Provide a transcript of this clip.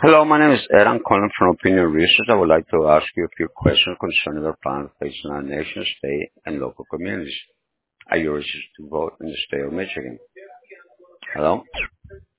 Hello, my name is Ed. I'm calling from Opinion Research. I would like to ask you a few questions concerning the problems facing our nation, state, and local communities. Are you registered to vote in the state of Michigan? Hello?